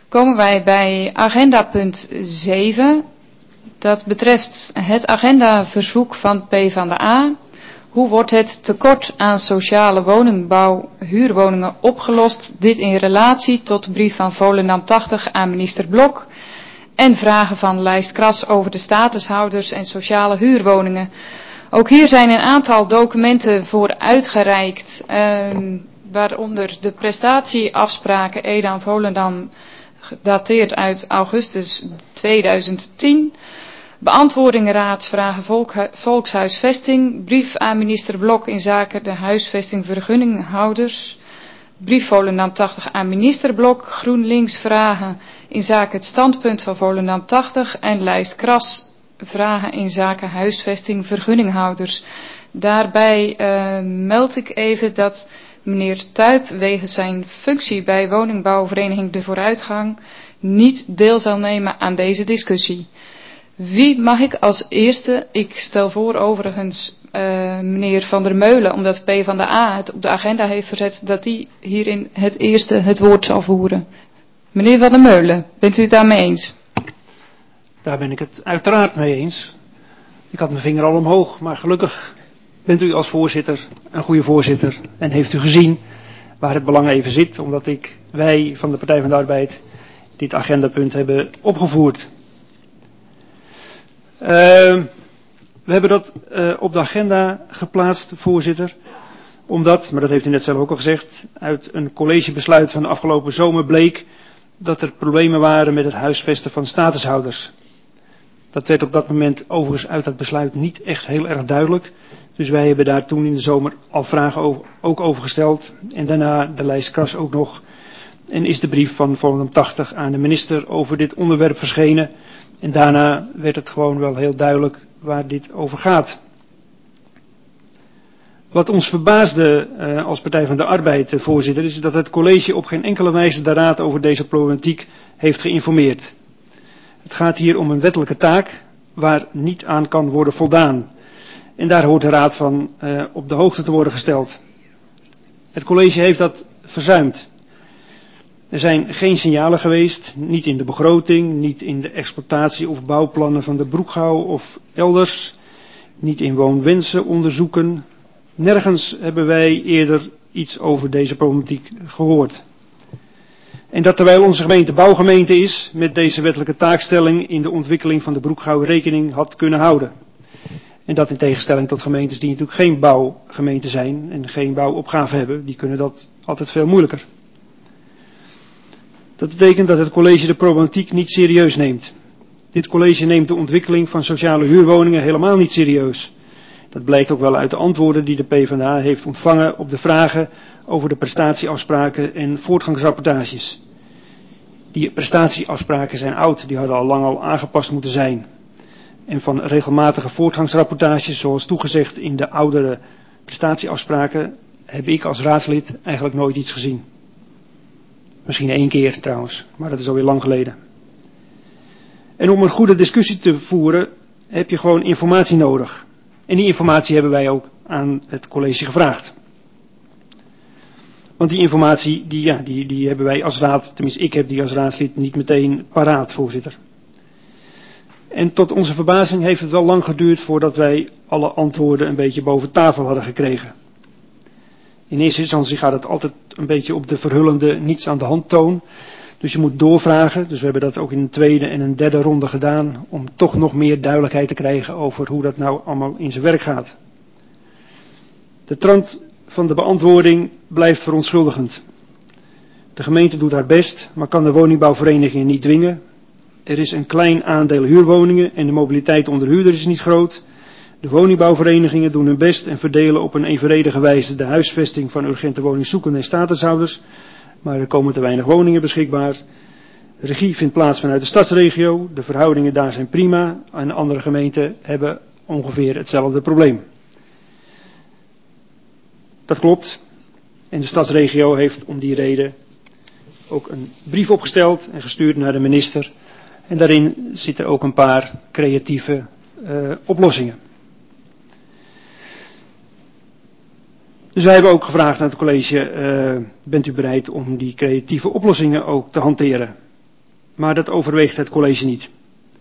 komen wij bij agenda punt 7. Dat betreft het agendaverzoek van PvdA. Hoe wordt het tekort aan sociale woningbouw, huurwoningen opgelost? Dit in relatie tot de brief van Volendam 80 aan minister Blok. En vragen van lijst Kras over de statushouders en sociale huurwoningen. Ook hier zijn een aantal documenten voor uitgereikt. Waaronder de prestatieafspraken Edam Volendam gedateerd uit augustus 2010. Beantwoording raadsvragen volkshuisvesting. Brief aan minister Blok in zaken de huisvesting vergunninghouders. Brief Volendam 80 aan minister Blok. GroenLinks vragen in zaken het standpunt van Volendam 80. En lijst Kras vragen in zaken huisvesting vergunninghouders. Daarbij meld ik even dat meneer Tuyp wegens zijn functie bij woningbouwvereniging De Vooruitgang niet deel zal nemen aan deze discussie. Wie mag ik als eerste? Ik stel voor overigens meneer Van der Meulen, omdat PvdA het op de agenda heeft verzet, dat die hierin het eerste het woord zal voeren. Meneer Van der Meulen, bent u het daarmee eens? Daar ben ik het uiteraard mee eens. Ik had mijn vinger al omhoog, maar gelukkig bent u als voorzitter een goede voorzitter en heeft u gezien waar het belang even zit, omdat wij van de Partij van de Arbeid dit agendapunt hebben opgevoerd. We hebben dat op de agenda geplaatst, voorzitter, omdat, maar dat heeft u net zelf ook al gezegd, uit een collegebesluit van de afgelopen zomer bleek dat er problemen waren met het huisvesten van statushouders. Dat werd op dat moment overigens uit dat besluit niet echt heel erg duidelijk. Dus wij hebben daar toen in de zomer al vragen ook over gesteld. En daarna de lijst Kras ook nog. En is de brief van Volendam 80 aan de minister over dit onderwerp verschenen. En daarna werd het gewoon wel heel duidelijk waar dit over gaat. Wat ons verbaasde als Partij van de Arbeid, voorzitter, is dat het college op geen enkele wijze de raad over deze problematiek heeft geïnformeerd. Het gaat hier om een wettelijke taak waar niet aan kan worden voldaan. En daar hoort de raad van op de hoogte te worden gesteld. Het college heeft dat verzuimd. Er zijn geen signalen geweest, niet in de begroting, niet in de exploitatie- of bouwplannen van de Broekgouw of elders, niet in woonwensenonderzoeken. Nergens hebben wij eerder iets over deze problematiek gehoord. En dat terwijl onze gemeente bouwgemeente is, met deze wettelijke taakstelling in de ontwikkeling van de Broekgouw rekening had kunnen houden. En dat in tegenstelling tot gemeentes die natuurlijk geen bouwgemeente zijn en geen bouwopgave hebben, die kunnen dat altijd veel moeilijker. Dat betekent dat het college de problematiek niet serieus neemt. Dit college neemt de ontwikkeling van sociale huurwoningen helemaal niet serieus. Dat blijkt ook wel uit de antwoorden die de PvdA heeft ontvangen op de vragen over de prestatieafspraken en voortgangsrapportages. Die prestatieafspraken zijn oud, die hadden al lang aangepast moeten zijn. En van regelmatige voortgangsrapportages, zoals toegezegd in de oudere prestatieafspraken, heb ik als raadslid eigenlijk nooit iets gezien. Misschien 1 keer trouwens, maar dat is alweer lang geleden. En om een goede discussie te voeren, heb je gewoon informatie nodig. En die informatie hebben wij ook aan het college gevraagd. Want die informatie, die hebben wij als raad, tenminste ik heb die als raadslid niet meteen paraat, voorzitter. En tot onze verbazing heeft het wel lang geduurd voordat wij alle antwoorden een beetje boven tafel hadden gekregen. In eerste instantie gaat het altijd een beetje op de verhullende niets aan de hand toon. Dus je moet doorvragen. Dus we hebben dat ook in een tweede en een derde ronde gedaan. Om toch nog meer duidelijkheid te krijgen over hoe dat nou allemaal in zijn werk gaat. De trant van de beantwoording blijft verontschuldigend. De gemeente doet haar best, maar kan de woningbouwverenigingen niet dwingen. Er is een klein aandeel huurwoningen en de mobiliteit onder huurders is niet groot. De woningbouwverenigingen doen hun best en verdelen op een evenredige wijze de huisvesting van urgente woningzoekenden en statushouders. Maar er komen te weinig woningen beschikbaar. De regie vindt plaats vanuit de stadsregio. De verhoudingen daar zijn prima. En andere gemeenten hebben ongeveer hetzelfde probleem. Dat klopt. En de stadsregio heeft om die reden ook een brief opgesteld en gestuurd naar de minister. En daarin zitten ook een paar creatieve oplossingen. Dus wij hebben ook gevraagd aan het college, bent u bereid om die creatieve oplossingen ook te hanteren? maar dat overweegt het college niet.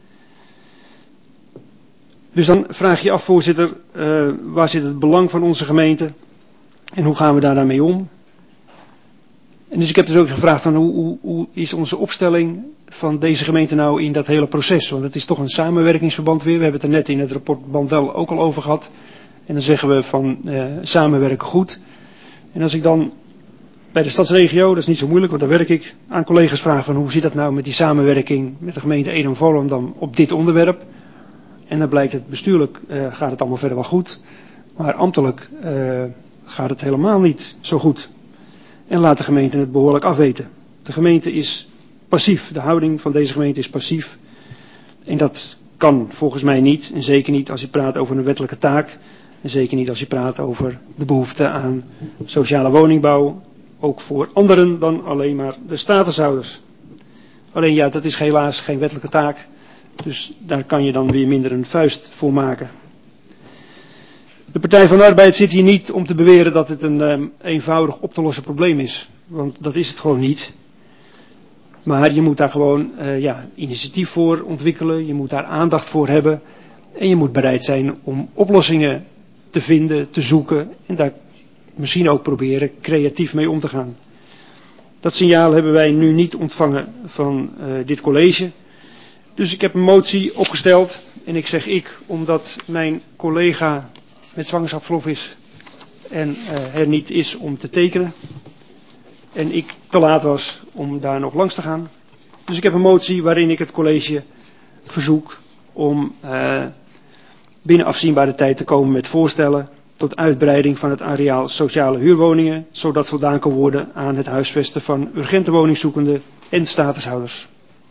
Dus dan vraag je af, voorzitter, waar zit het belang van onze gemeente en hoe gaan we daar dan mee om? En dus ik heb dus ook gevraagd van hoe is onze opstelling van deze gemeente nou in dat hele proces? Want het is toch een samenwerkingsverband weer. We hebben het er net in het rapport Bandel ook al over gehad. En dan zeggen we van samenwerken goed. En als ik dan bij de stadsregio, dat is niet zo moeilijk, want daar werk ik, aan collega's vraag van hoe zit dat nou met die samenwerking met de gemeente Ede-Volendam op dit onderwerp? En dan blijkt het bestuurlijk gaat het allemaal verder wel goed. Maar ambtelijk gaat het helemaal niet zo goed. En laat de gemeente het behoorlijk afweten. De gemeente is passief. De houding van deze gemeente is passief. En dat kan volgens mij niet. En zeker niet als je praat over een wettelijke taak. En zeker niet als je praat over de behoefte aan sociale woningbouw. Ook voor anderen dan alleen maar de statushouders. Alleen ja, dat is helaas geen wettelijke taak. Dus daar kan je dan weer minder een vuist voor maken. De Partij van de Arbeid zit hier niet om te beweren dat het een eenvoudig op te lossen probleem is. Want dat is het gewoon niet. Maar je moet daar gewoon initiatief voor ontwikkelen. Je moet daar aandacht voor hebben. En je moet bereid zijn om oplossingen te vinden, te zoeken. En daar misschien ook proberen creatief mee om te gaan. Dat signaal hebben wij nu niet ontvangen van dit college. Dus ik heb een motie opgesteld. En ik zeg omdat mijn collega met zwangerschapsverlof is en er niet is om te tekenen. En ik te laat was om daar nog langs te gaan. Dus ik heb een motie waarin ik het college verzoek om binnen afzienbare tijd te komen met voorstellen tot uitbreiding van het areaal sociale huurwoningen, zodat voldaan kan worden aan het huisvesten van urgente woningzoekenden en statushouders.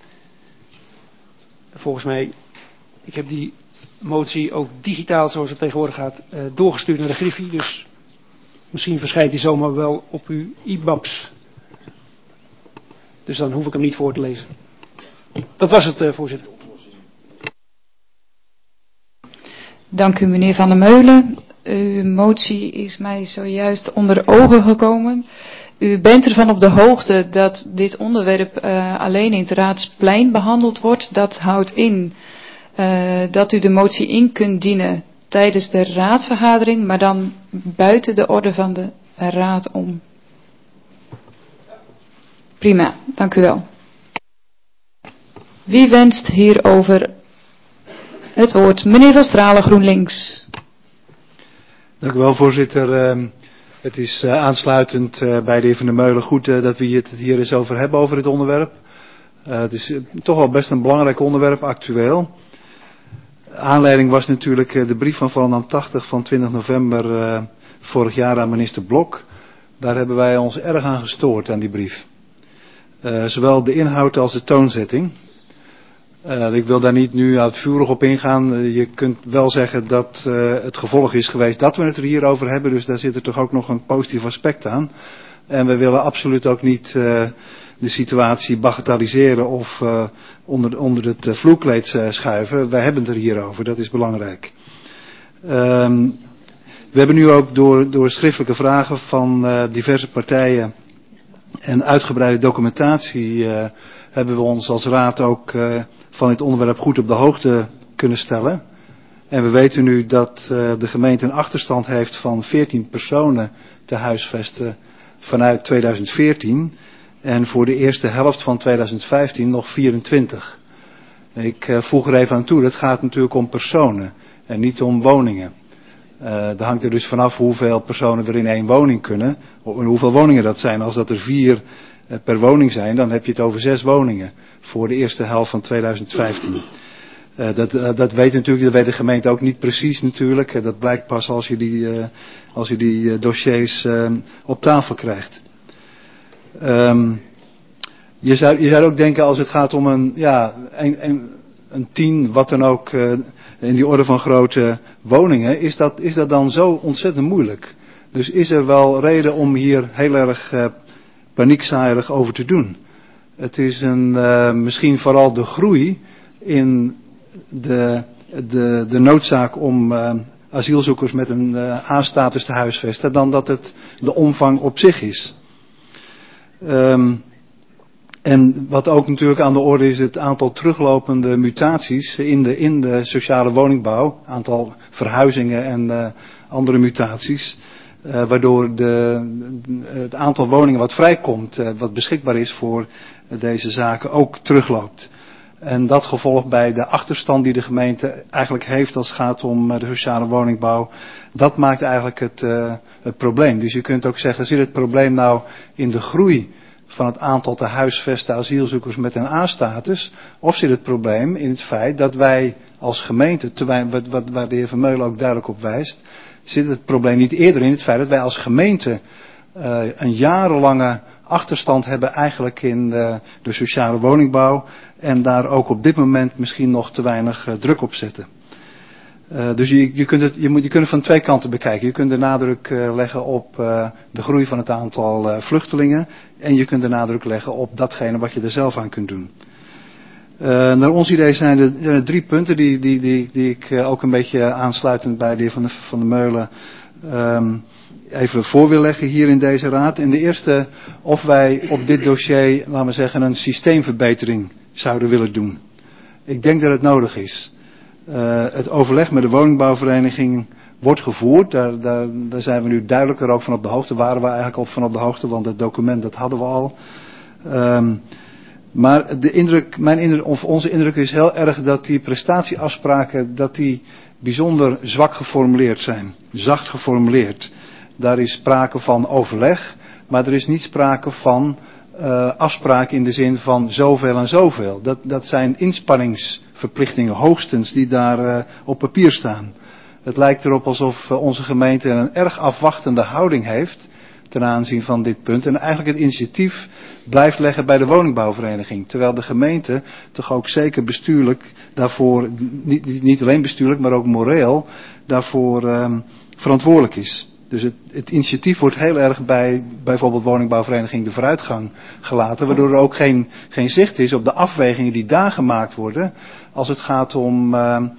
Volgens mij, ik heb die motie ook digitaal, zoals het tegenwoordig gaat, doorgestuurd naar de Griffie. Dus misschien verschijnt die zomaar wel op uw e-babs. Dus dan hoef ik hem niet voor te lezen. Dat was het, voorzitter. Dank u, meneer Van der Meulen. Uw motie is mij zojuist onder de ogen gekomen. U bent ervan op de hoogte dat dit onderwerp alleen in het Raadsplein behandeld wordt. Dat houdt in dat u de motie in kunt dienen tijdens de raadsvergadering, maar dan buiten de orde van de raad om. Prima, dank u wel. Wie wenst hierover het woord? Meneer Van Stralen, GroenLinks. Dank u wel, voorzitter. Het is aansluitend bij de heer Van der Meulen goed dat we het hier eens over hebben, over dit onderwerp. Het is toch wel best een belangrijk onderwerp, actueel. Aanleiding was natuurlijk de brief van Volendam 80 van 20 november vorig jaar aan minister Blok. Daar hebben wij ons erg aan gestoord, aan die brief. Zowel de inhoud als de toonzetting. Ik wil daar niet nu uitvoerig op ingaan. Je kunt wel zeggen dat het gevolg is geweest dat we het er hier over hebben. Dus daar zit er toch ook nog een positief aspect aan. En we willen absoluut ook niet de situatie bagatelliseren of onder het vloerkleed schuiven. Wij hebben het er hier over, dat is belangrijk. We hebben nu ook door schriftelijke vragen van diverse partijen en uitgebreide documentatie hebben we ons als raad ook van dit onderwerp goed op de hoogte kunnen stellen. En we weten nu dat de gemeente een achterstand heeft van 14 personen te huisvesten vanuit 2014. En voor de eerste helft van 2015 nog 24. Ik voeg er even aan toe, dat gaat natuurlijk om personen en niet om woningen. Dat hangt er dus vanaf hoeveel personen er in één woning kunnen. Hoeveel woningen dat zijn. Als dat er 4 per woning zijn, dan heb je het over 6 woningen. Voor de eerste helft van 2015. Dat weet natuurlijk, dat weet de gemeente ook niet precies natuurlijk. Dat blijkt pas als je die dossiers op tafel krijgt. Je zou ook denken als het gaat om een 10, wat dan ook, in die orde van grote woningen, is dat dan zo ontzettend moeilijk. Dus is er wel reden om hier heel erg paniekzaaierig over te doen. Het is misschien vooral de groei in de noodzaak om asielzoekers met een A-status te huisvesten, dan dat het de omvang op zich is. En wat ook natuurlijk aan de orde is, het aantal teruglopende mutaties in de sociale woningbouw. Aantal verhuizingen en andere mutaties. Waardoor het aantal woningen wat vrijkomt, wat beschikbaar is voor deze zaken, ook terugloopt. En dat gevolg bij de achterstand die de gemeente eigenlijk heeft als het gaat om de sociale woningbouw. Dat maakt eigenlijk het probleem. Dus je kunt ook zeggen, zit het probleem nou in de groei van het aantal te huisvesten asielzoekers met een A-status? Of zit het probleem in het feit dat wij als gemeente, waar de heer Vermeulen ook duidelijk op wijst, zit het probleem niet eerder in het feit dat wij als gemeente een jarenlange achterstand hebben eigenlijk in de sociale woningbouw. En daar ook op dit moment misschien nog te weinig druk op zetten. Dus je kunt het van twee kanten bekijken. Je kunt de nadruk leggen op de groei van het aantal vluchtelingen. En je kunt de nadruk leggen op datgene wat je er zelf aan kunt doen. Naar ons idee zijn er 3 punten die ik ook een beetje aansluitend bij de heer Van der Meulen even voor wil leggen hier in deze raad. En de eerste, of wij op dit dossier, laten we zeggen, een systeemverbetering zouden willen doen. Ik denk dat het nodig is. Het overleg met de woningbouwvereniging wordt gevoerd. Daar zijn we nu duidelijker ook van op de hoogte. Waren we eigenlijk al van op de hoogte, want het document dat hadden we al. Maar onze indruk is heel erg dat die prestatieafspraken, dat die bijzonder zwak geformuleerd zijn. Zacht geformuleerd. Daar is sprake van overleg, maar er is niet sprake van afspraken in de zin van zoveel en zoveel. Dat zijn inspanningsverplichtingen hoogstens die daar op papier staan. Het lijkt erop alsof onze gemeente een erg afwachtende houding heeft ten aanzien van dit punt. En eigenlijk het initiatief blijft leggen bij de woningbouwvereniging. Terwijl de gemeente toch ook zeker bestuurlijk daarvoor, niet alleen bestuurlijk, maar ook moreel daarvoor verantwoordelijk is. Dus het initiatief wordt heel erg bij bijvoorbeeld woningbouwvereniging de vooruitgang gelaten. Waardoor er ook geen zicht is op de afwegingen die daar gemaakt worden. Als het gaat om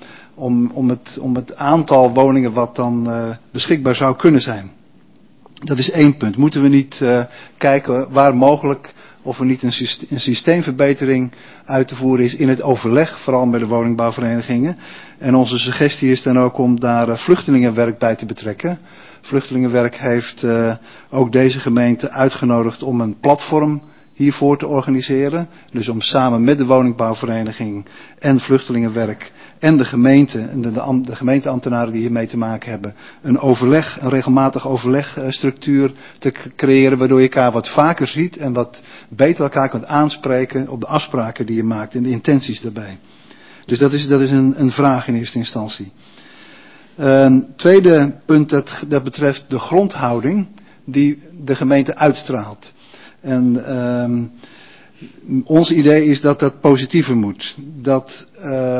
het aantal woningen wat dan beschikbaar zou kunnen zijn. Dat is 1 punt. Moeten we niet kijken waar mogelijk of er niet een systeemverbetering uit te voeren is in het overleg, vooral met de woningbouwverenigingen. En onze suggestie is dan ook om daar vluchtelingenwerk bij te betrekken. Vluchtelingenwerk heeft ook deze gemeente uitgenodigd om een platform hiervoor te organiseren. Dus om samen met de woningbouwvereniging en vluchtelingenwerk en de gemeente en de gemeenteambtenaren die hiermee te maken hebben, een regelmatig overlegstructuur te creëren, waardoor je elkaar wat vaker ziet en wat beter elkaar kunt aanspreken op de afspraken die je maakt en de intenties daarbij. Dus dat is een vraag in eerste instantie. Tweede punt dat betreft de grondhouding die de gemeente uitstraalt. En ons idee is dat dat positiever moet. Dat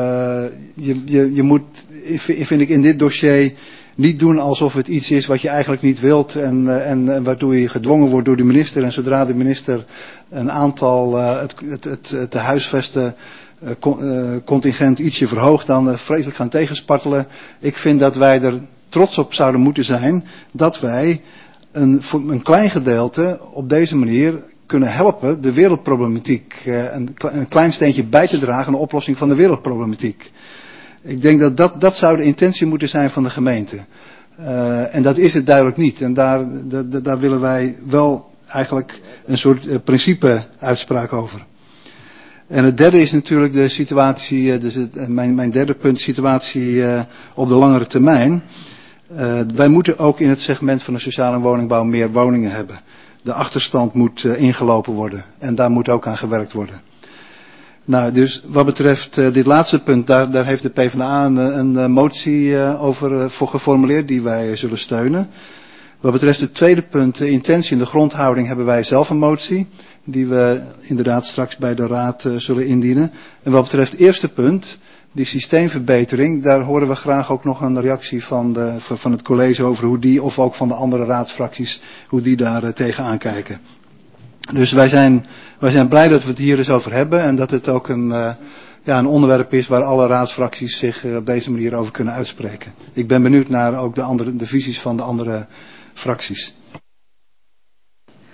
je moet, vind ik, in dit dossier niet doen alsof het iets is wat je eigenlijk niet wilt en waardoor je gedwongen wordt door de minister. En zodra de minister een aantal het te huisvesten contingent ietsje verhoogt, dan vreselijk gaan tegenspartelen. Ik vind dat wij er trots op zouden moeten zijn dat wij een klein gedeelte op deze manier kunnen helpen de wereldproblematiek, een klein steentje bij te dragen aan de oplossing van de wereldproblematiek. Ik denk dat zou de intentie moeten zijn van de gemeente. En dat is het duidelijk niet. En daar willen wij wel eigenlijk een soort principe-uitspraak over. En het derde is natuurlijk de situatie, mijn derde punt, situatie op de langere termijn. Wij moeten ook in het segment van de sociale woningbouw meer woningen hebben. De achterstand moet ingelopen worden en daar moet ook aan gewerkt worden. Nou, dus wat betreft dit laatste punt, daar heeft de PvdA een motie voor geformuleerd die wij zullen steunen. Wat betreft het tweede punt, de intentie en de grondhouding, hebben wij zelf een motie die we inderdaad straks bij de raad zullen indienen. En wat betreft het eerste punt, die systeemverbetering, daar horen we graag ook nog een reactie van het college over hoe die, of ook van de andere raadsfracties, hoe die daar tegenaan kijken. Dus wij zijn blij dat we het hier eens over hebben en dat het ook een onderwerp is waar alle raadsfracties zich op deze manier over kunnen uitspreken. Ik ben benieuwd naar ook de visies van de andere fracties.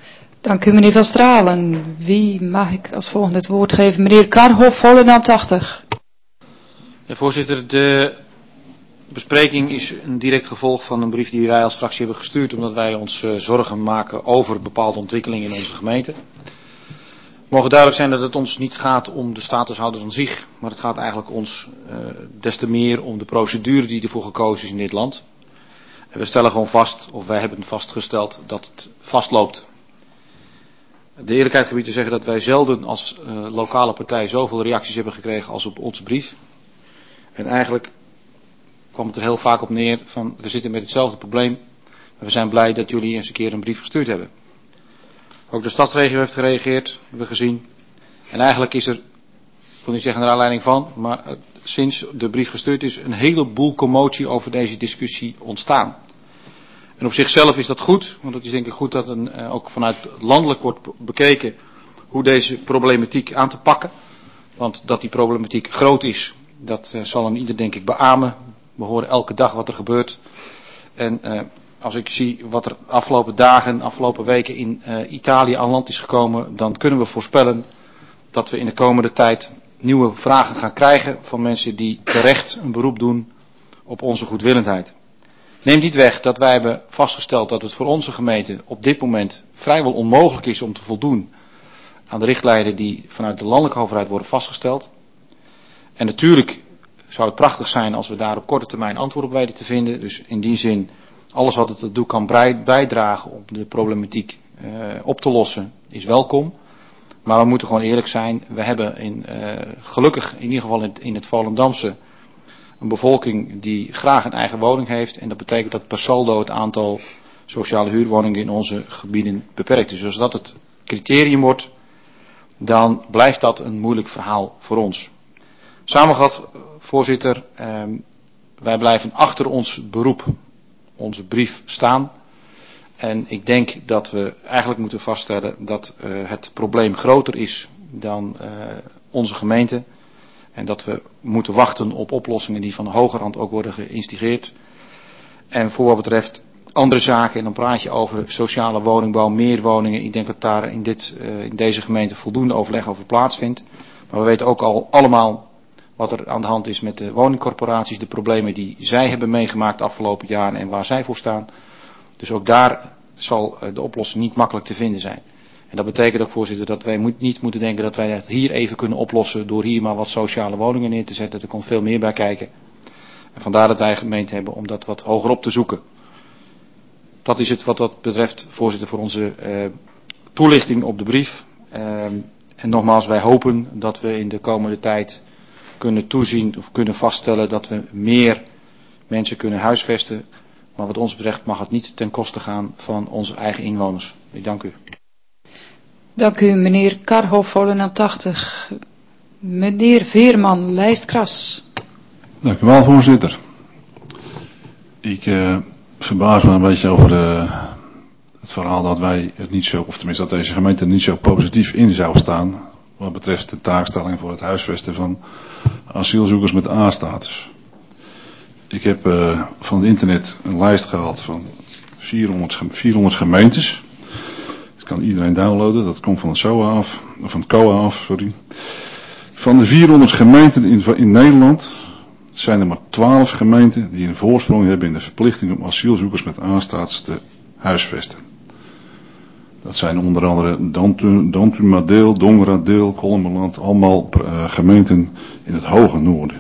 Dank u, meneer Van Stralen. Wie mag ik als volgende het woord geven? Meneer Karhoff, Volendam 80. Ja, voorzitter, de bespreking is een direct gevolg van een brief die wij als fractie hebben gestuurd, omdat wij ons zorgen maken over bepaalde ontwikkelingen in onze gemeente. Het mogen duidelijk zijn dat het ons niet gaat om de statushouders aan zich, maar het gaat eigenlijk ons des te meer om de procedure die ervoor gekozen is in dit land. En we stellen gewoon vast, of wij hebben vastgesteld, dat het vastloopt. De eerlijkheid gebied te zeggen dat wij zelden als lokale partij zoveel reacties hebben gekregen als op onze brief. En eigenlijk kwam het er heel vaak op neer van we zitten met hetzelfde probleem. Maar we zijn blij dat jullie eens een keer een brief gestuurd hebben. Ook de stadsregio heeft gereageerd, hebben we gezien. En eigenlijk is er, ik wil niet zeggen naar aanleiding van, maar sinds de brief gestuurd is een heleboel commotie over deze discussie ontstaan. En op zichzelf is dat goed, want het is denk ik goed dat ook vanuit landelijk wordt bekeken hoe deze problematiek aan te pakken. Want dat die problematiek groot is, dat zal een ieder denk ik beamen. We horen elke dag wat er gebeurt. En als ik zie wat er afgelopen dagen, afgelopen weken in Italië aan land is gekomen, dan kunnen we voorspellen dat we in de komende tijd nieuwe vragen gaan krijgen van mensen die terecht een beroep doen op onze goedwillendheid. Neemt niet weg dat wij hebben vastgesteld dat het voor onze gemeente op dit moment vrijwel onmogelijk is om te voldoen aan de richtlijnen die vanuit de landelijke overheid worden vastgesteld. En natuurlijk zou het prachtig zijn als we daar op korte termijn antwoord op weten te vinden. Dus in die zin, alles wat het ertoe kan bijdragen om de problematiek op te lossen, is welkom. Maar we moeten gewoon eerlijk zijn. We hebben gelukkig in ieder geval in het Volendamse een bevolking die graag een eigen woning heeft. En dat betekent dat per saldo het aantal sociale huurwoningen in onze gebieden beperkt is. Dus als dat het criterium wordt, dan blijft dat een moeilijk verhaal voor ons. Samengevat, voorzitter, wij blijven achter ons beroep, onze brief staan. En ik denk dat we eigenlijk moeten vaststellen dat het probleem groter is dan onze gemeente. En dat we moeten wachten op oplossingen die van de hogerhand ook worden geïnstigeerd. En voor wat betreft andere zaken, en dan praat je over sociale woningbouw, meer woningen. Ik denk dat daar in deze gemeente voldoende overleg over plaatsvindt. Maar we weten ook al allemaal wat er aan de hand is met de woningcorporaties, de problemen die zij hebben meegemaakt de afgelopen jaren en waar zij voor staan. Dus ook daar zal de oplossing niet makkelijk te vinden zijn. En dat betekent ook, voorzitter, dat wij niet moeten denken dat wij het hier even kunnen oplossen door hier maar wat sociale woningen neer te zetten. Er komt veel meer bij kijken. En vandaar dat wij gemeend hebben om dat wat hoger op te zoeken. Dat is het wat dat betreft, voorzitter, voor onze toelichting op de brief. En nogmaals, wij hopen dat we in de komende tijd kunnen toezien of kunnen vaststellen dat we meer mensen kunnen huisvesten. Maar wat ons betreft mag het niet ten koste gaan van onze eigen inwoners. Ik dank u. Dank u, meneer Karhoff, Volendam 80. Meneer Veerman, Lijstkras. Dank u wel, voorzitter. Ik verbaas me een beetje over het verhaal dat wij het niet zo, of tenminste dat deze gemeente er niet zo positief in zou staan, wat betreft de taakstelling voor het huisvesten van asielzoekers met A-status. Ik heb van het internet een lijst gehaald van 400 gemeentes. Dat kan iedereen downloaden, dat komt van het SOA af, of van het COA af, sorry. Van de 400 gemeenten in Nederland zijn er maar 12 gemeenten die een voorsprong hebben in de verplichting om asielzoekers met A-status te huisvesten. Dat zijn onder andere Dantumadeel, Dongeradeel, Kolmerland, allemaal gemeenten in het hoge noorden.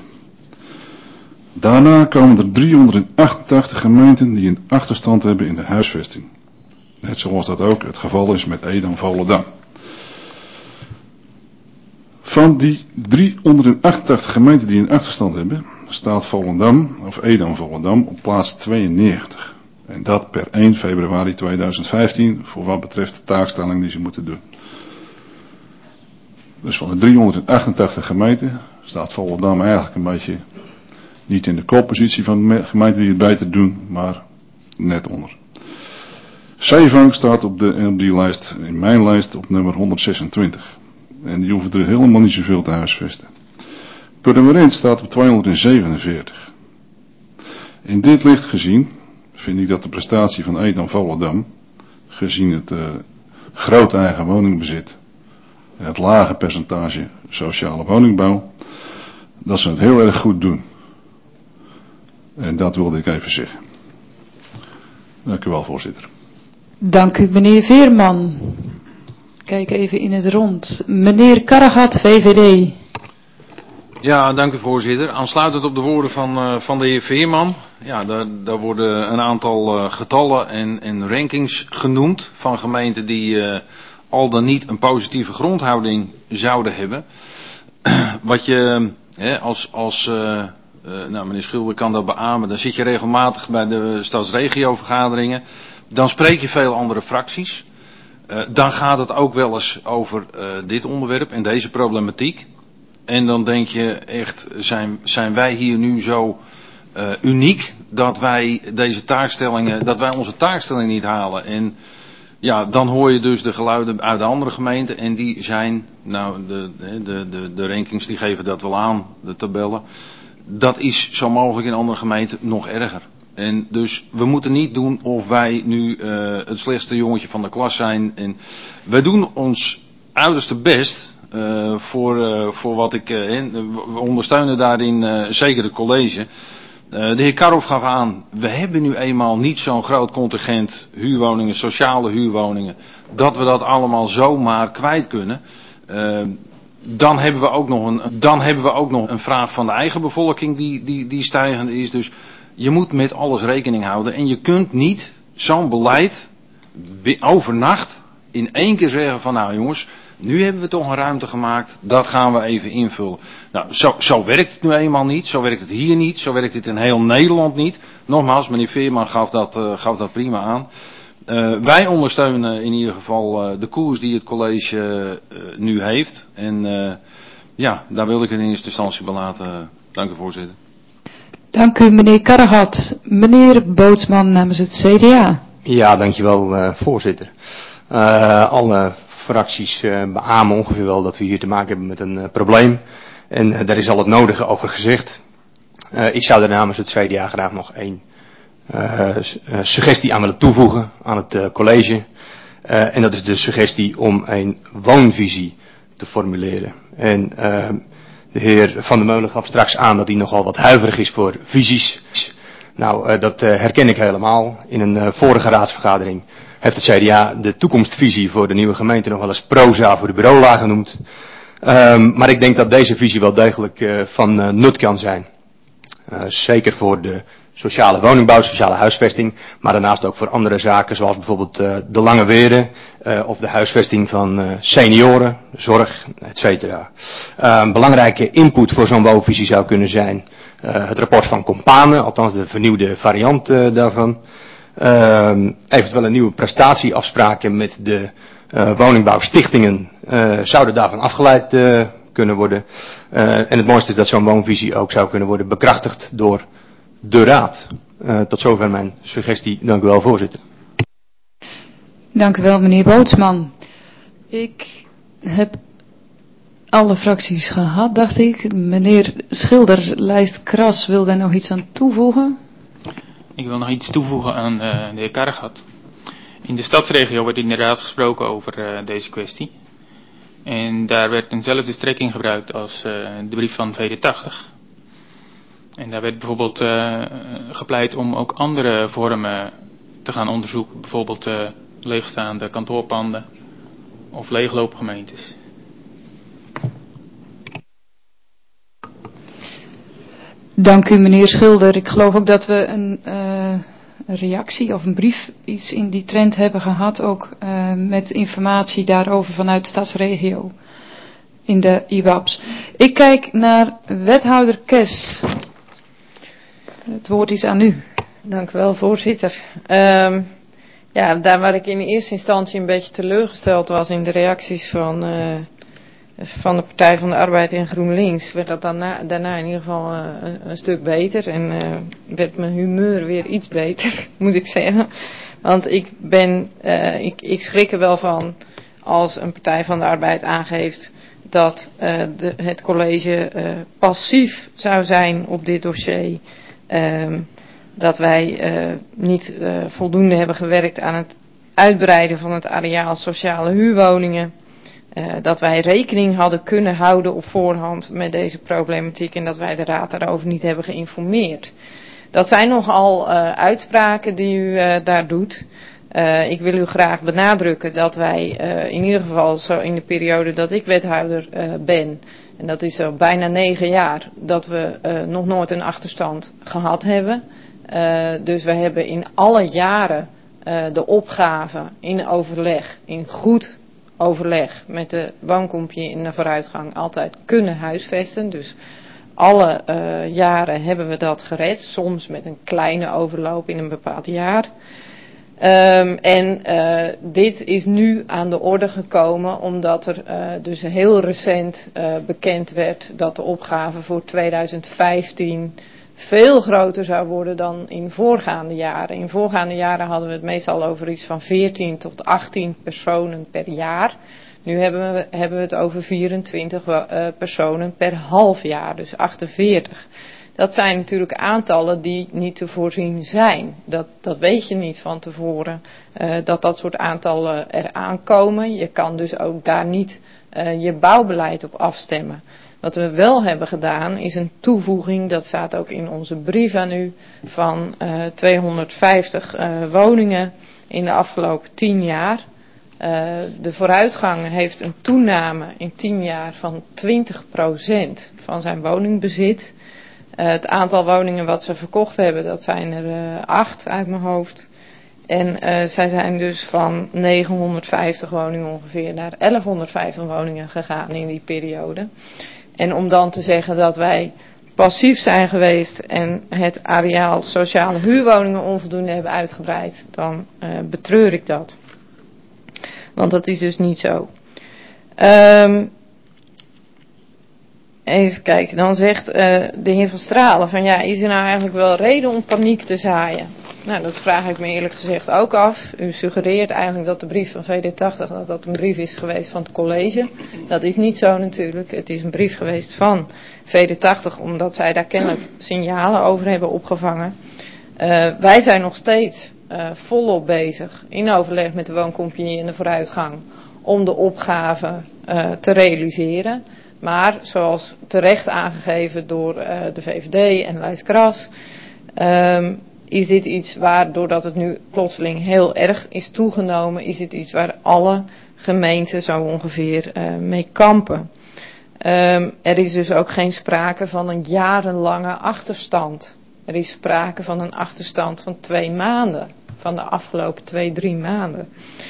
Daarna komen er 388 gemeenten die een achterstand hebben in de huisvesting. Net zoals dat ook het geval is met Edam-Volendam. Van die 388 gemeenten die een achterstand hebben, staat Volendam, of Edam-Volendam, op plaats 92. En dat per 1 februari 2015, voor wat betreft de taakstelling die ze moeten doen. Dus van de 388 gemeenten staat Volendam eigenlijk een beetje niet in de koppositie van de gemeenten die het beter doen, maar net onder. Zeevang staat op die lijst, in mijn lijst, op nummer 126. En die hoeven er helemaal niet zoveel te huisvesten. Purmerend staat op 247. In dit licht gezien vind ik dat de prestatie van Edam-Volendam, gezien het groot eigen woningbezit en het lage percentage sociale woningbouw, dat ze het heel erg goed doen. En dat wilde ik even zeggen. Dank u wel, voorzitter. Dank u, meneer Veerman. Kijk even in het rond. Meneer Karregat, VVD. Ja, dank u, voorzitter. Aansluitend op de woorden van de heer Veerman. Ja, daar worden een aantal getallen en rankings genoemd van gemeenten die al dan niet een positieve grondhouding zouden hebben. Wat je, nou, meneer Schilder kan dat beamen, dan zit je regelmatig bij de stadsregiovergaderingen. Dan spreek je veel andere fracties. Dan gaat het ook wel eens over dit onderwerp en deze problematiek. En dan denk je echt, zijn wij hier nu zo uniek dat wij onze taakstelling niet halen. En ja, dan hoor je dus de geluiden uit de andere gemeenten en die zijn, nou de rankings die geven dat wel aan, de tabellen. Dat is zo mogelijk in andere gemeenten nog erger. En dus we moeten niet doen of wij nu het slechtste jongetje van de klas zijn. En wij doen ons uiterste best voor wat ik... we ondersteunen daarin zeker het college. De heer Karhoff gaf aan, we hebben nu eenmaal niet zo'n groot contingent huurwoningen, sociale huurwoningen, dat we dat allemaal zomaar kwijt kunnen. Dan hebben we ook nog een vraag van de eigen bevolking die stijgend is. Dus je moet met alles rekening houden. En je kunt niet zo'n beleid overnacht in één keer zeggen van nou jongens, nu hebben we toch een ruimte gemaakt, dat gaan we even invullen. Nou, zo werkt het nu eenmaal niet, zo werkt het hier niet, zo werkt het in heel Nederland niet. Nogmaals, meneer Veerman gaf dat prima aan. Wij ondersteunen in ieder geval de koers die het college nu heeft. En ja, daar wil ik het in eerste instantie bij laten. Dank u, voorzitter. Dank u, meneer Karregat. Meneer Bootsman namens het CDA. Ja, dankjewel, voorzitter. Alle fracties beamen ongeveer wel dat we hier te maken hebben met een probleem. En daar is al het nodige over gezegd. Ik zou er namens het CDA graag nog één suggestie aan willen toevoegen aan het college. En dat is de suggestie om een woonvisie te formuleren. En de heer Van der Meulen gaf straks aan dat hij nogal wat huiverig is voor visies. Nou, dat herken ik helemaal. In een vorige raadsvergadering heeft het CDA de toekomstvisie voor de nieuwe gemeente nog wel eens proza voor de bureaula genoemd. Maar ik denk dat deze visie wel degelijk van nut kan zijn. Zeker voor de sociale woningbouw, sociale huisvesting, maar daarnaast ook voor andere zaken zoals bijvoorbeeld de Lange Weerde of de huisvesting van senioren, zorg, etc. Belangrijke input voor zo'n woonvisie zou kunnen zijn het rapport van Compane, althans de vernieuwde variant daarvan. Eventueel een nieuwe prestatieafspraken met de woningbouwstichtingen zouden daarvan afgeleid kunnen worden. En het mooiste is dat zo'n woonvisie ook zou kunnen worden bekrachtigd door de Raad. Tot zover mijn suggestie. Dank u wel, voorzitter. Dank u wel, meneer Bootsman. Ik heb alle fracties gehad, dacht ik. Meneer Schilder, lijst Kras, wil daar nog iets aan toevoegen? Ik wil nog iets toevoegen aan de heer Karregat. In de stadsregio werd inderdaad gesproken over deze kwestie. En daar werd eenzelfde strekking gebruikt als de brief van VD80. En daar werd bijvoorbeeld gepleit om ook andere vormen te gaan onderzoeken. Bijvoorbeeld leegstaande kantoorpanden of leegloopgemeentes. Dank u, meneer Schilder. Ik geloof ook dat we een reactie of een brief iets in die trend hebben gehad. Ook met informatie daarover vanuit de stadsregio in de IWAPS. Ik kijk naar wethouder Kes. Het woord is aan u. Dank u wel, voorzitter. Ja, daar waar ik in eerste instantie een beetje teleurgesteld was in de reacties van de Partij van de Arbeid en GroenLinks, werd dat daarna in ieder geval een stuk beter. En werd mijn humeur weer iets beter, moet ik zeggen. Want ik schrik er wel van als een Partij van de Arbeid aangeeft dat het college passief zou zijn op dit dossier. Dat wij niet voldoende hebben gewerkt aan het uitbreiden van het areaal sociale huurwoningen. Dat wij rekening hadden kunnen houden op voorhand met deze problematiek en dat wij de raad daarover niet hebben geïnformeerd. Dat zijn nogal uitspraken die u daar doet. Ik wil u graag benadrukken dat wij in ieder geval zo in de periode dat ik wethouder ben, en dat is al bijna 9 jaar, dat we nog nooit een achterstand gehad hebben. Dus we hebben in alle jaren de opgave in overleg, in goed overleg met de wooncompagnie in de vooruitgang altijd kunnen huisvesten. Dus alle jaren hebben we dat gered, soms met een kleine overloop in een bepaald jaar. Dit is nu aan de orde gekomen omdat er dus heel recent bekend werd dat de opgave voor 2015 veel groter zou worden dan in voorgaande jaren. In voorgaande jaren hadden we het meestal over iets van 14 tot 18 personen per jaar. Nu hebben we het over 24 personen per half jaar, dus 48. Dat zijn natuurlijk aantallen die niet te voorzien zijn. Dat weet je niet van tevoren, dat soort aantallen eraan komen. Je kan dus ook daar niet je bouwbeleid op afstemmen. Wat we wel hebben gedaan is een toevoeging, dat staat ook in onze brief aan u, van 250 woningen in de afgelopen 10 jaar. De vooruitgang heeft een toename in 10 jaar van 20% van zijn woningbezit. Het aantal woningen wat ze verkocht hebben, dat zijn er 8 uit mijn hoofd. En zij zijn dus van 950 woningen ongeveer naar 1150 woningen gegaan in die periode. En om dan te zeggen dat wij passief zijn geweest en het areaal sociale huurwoningen onvoldoende hebben uitgebreid, dan betreur ik dat. Want dat is dus niet zo. Even kijken, dan zegt de heer Van Stralen van ja, is er nou eigenlijk wel reden om paniek te zaaien? Nou, dat vraag ik me eerlijk gezegd ook af. U suggereert eigenlijk dat de brief van VD80 dat een brief is geweest van het college. Dat is niet zo natuurlijk. Het is een brief geweest van VD80 omdat zij daar kennelijk signalen over hebben opgevangen. Wij zijn nog steeds volop bezig in overleg met de wooncompagnie in de vooruitgang om de opgave te realiseren. Maar zoals terecht aangegeven door de VVD en Lijs Kras, is dit iets waar, doordat het nu plotseling heel erg is toegenomen, is dit iets waar alle gemeenten zo ongeveer mee kampen. Er is dus ook geen sprake van een jarenlange achterstand. Er is sprake van een achterstand van 2 maanden, van de afgelopen 2-3 maanden.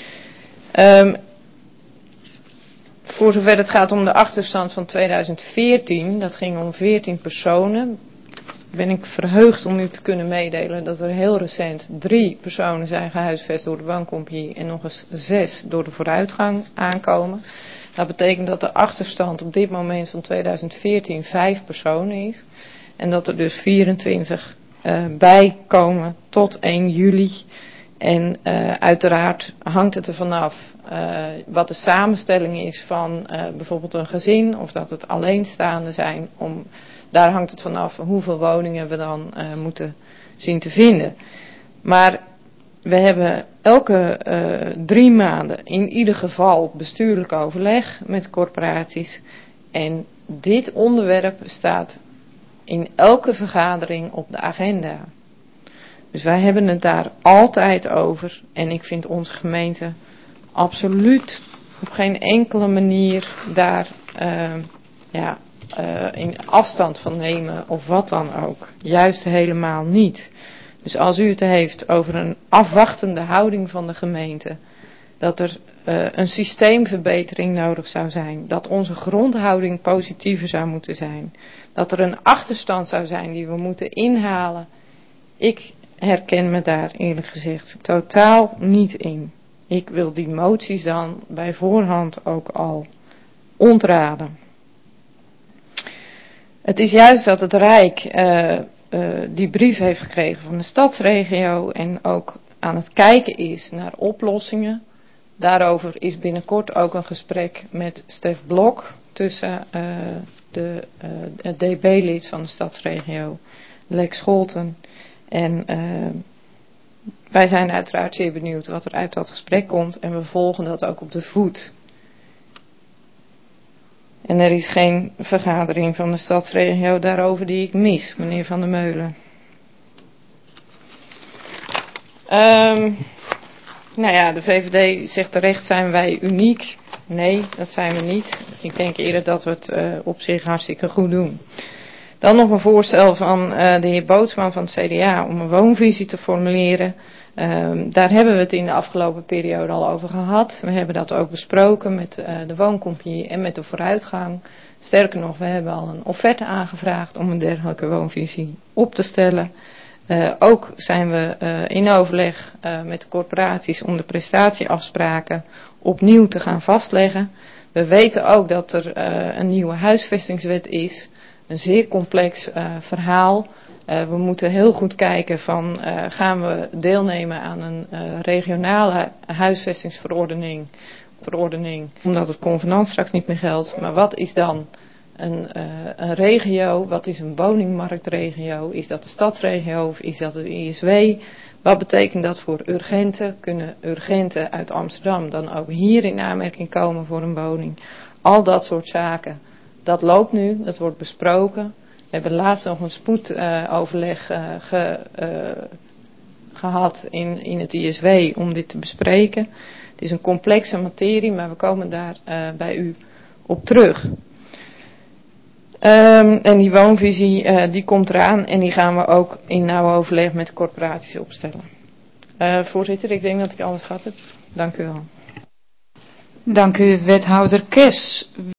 Voor zover het gaat om de achterstand van 2014, dat ging om 14 personen, ben ik verheugd om u te kunnen meedelen dat er heel recent 3 personen zijn gehuisvest door de wooncompagnie en nog eens 6 door de vooruitgang aankomen. Dat betekent dat de achterstand op dit moment van 2014 5 personen is en dat er dus 24 bij komen tot 1 juli. En uiteraard hangt het er vanaf wat de samenstelling is van bijvoorbeeld een gezin of dat het alleenstaanden zijn. Daar hangt het vanaf hoeveel woningen we dan moeten zien te vinden. Maar we hebben elke 3 maanden in ieder geval bestuurlijk overleg met corporaties. En dit onderwerp staat in elke vergadering op de agenda. Dus wij hebben het daar altijd over. En ik vind onze gemeente absoluut op geen enkele manier daar in afstand van nemen of wat dan ook. Juist helemaal niet. Dus als u het heeft over een afwachtende houding van de gemeente, dat er een systeemverbetering nodig zou zijn, dat onze grondhouding positiever zou moeten zijn, dat er een achterstand zou zijn die we moeten inhalen. Ik herken me daar eerlijk gezegd totaal niet in. Ik wil die moties dan bij voorhand ook al ontraden. Het is juist dat het Rijk die brief heeft gekregen van de stadsregio en ook aan het kijken is naar oplossingen. Daarover is binnenkort ook een gesprek met Stef Blok tussen het DB-lid van de stadsregio, Lex Scholten, en Wij zijn uiteraard zeer benieuwd wat er uit dat gesprek komt en we volgen dat ook op de voet. En er is geen vergadering van de stadsregio daarover die ik mis, meneer Van der Meulen. Nou ja, de VVD zegt terecht, zijn wij uniek? Nee, dat zijn we niet. Ik denk eerder dat we het op zich hartstikke goed doen. Dan nog een voorstel van de heer Bootsman van het CDA om een woonvisie te formuleren. Daar hebben we het in de afgelopen periode al over gehad. We hebben dat ook besproken met de wooncompagnie en met de vooruitgang. Sterker nog, we hebben al een offerte aangevraagd om een dergelijke woonvisie op te stellen. Ook zijn we in overleg met de corporaties om de prestatieafspraken opnieuw te gaan vastleggen. We weten ook dat er een nieuwe huisvestingswet is. Een zeer complex verhaal. We moeten heel goed kijken van gaan we deelnemen aan een regionale huisvestingsverordening, omdat het convenant straks niet meer geldt. Maar wat is dan een regio? Wat is een woningmarktregio? Is dat de stadsregio of is dat de ISW? Wat betekent dat voor urgenten? Kunnen urgenten uit Amsterdam dan ook hier in aanmerking komen voor een woning? Al dat soort zaken. Dat loopt nu, dat wordt besproken. We hebben laatst nog een spoedoverleg gehad in het ISW om dit te bespreken. Het is een complexe materie, maar we komen daar bij u op terug. En die woonvisie die komt eraan en die gaan we ook in nauw overleg met de corporaties opstellen. Voorzitter, ik denk dat ik alles gehad heb. Dank u wel. Dank u, wethouder Kes.